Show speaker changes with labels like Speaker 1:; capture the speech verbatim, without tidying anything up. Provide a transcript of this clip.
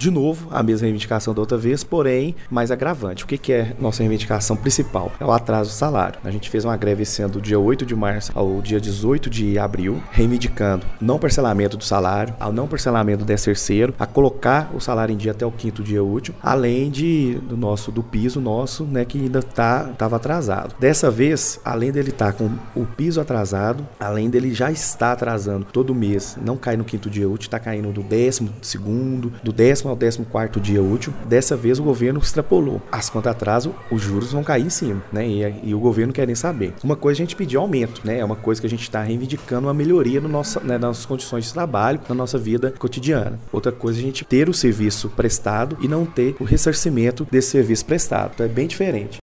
Speaker 1: De novo, a mesma reivindicação da outra vez, porém mais agravante. O que, que é nossa reivindicação principal? É o atraso do salário. A gente fez uma greve esse ano do dia oito de março ao dia dezoito de abril, reivindicando não parcelamento do salário, ao não parcelamento do décimo terceiro, a colocar o salário em dia até o quinto dia útil, além de, do nosso do piso nosso, né, que ainda tá, estava atrasado. Dessa vez, além dele estar tá com o piso atrasado, além dele já estar atrasando todo mês, não cai no quinto dia útil, está caindo do décimo segundo, do décimo ao décimo quarto dia útil. Dessa vez o governo extrapolou. As contas atraso, os juros vão cair em cima, né? E, e o governo quer nem saber. Uma coisa a gente pediu aumento, né? É uma coisa que a gente está reivindicando uma melhoria no nosso, né, nas nossas condições de trabalho, na nossa vida cotidiana. Outra coisa é a gente ter o serviço prestado e não ter o ressarcimento desse serviço prestado. Então é bem diferente.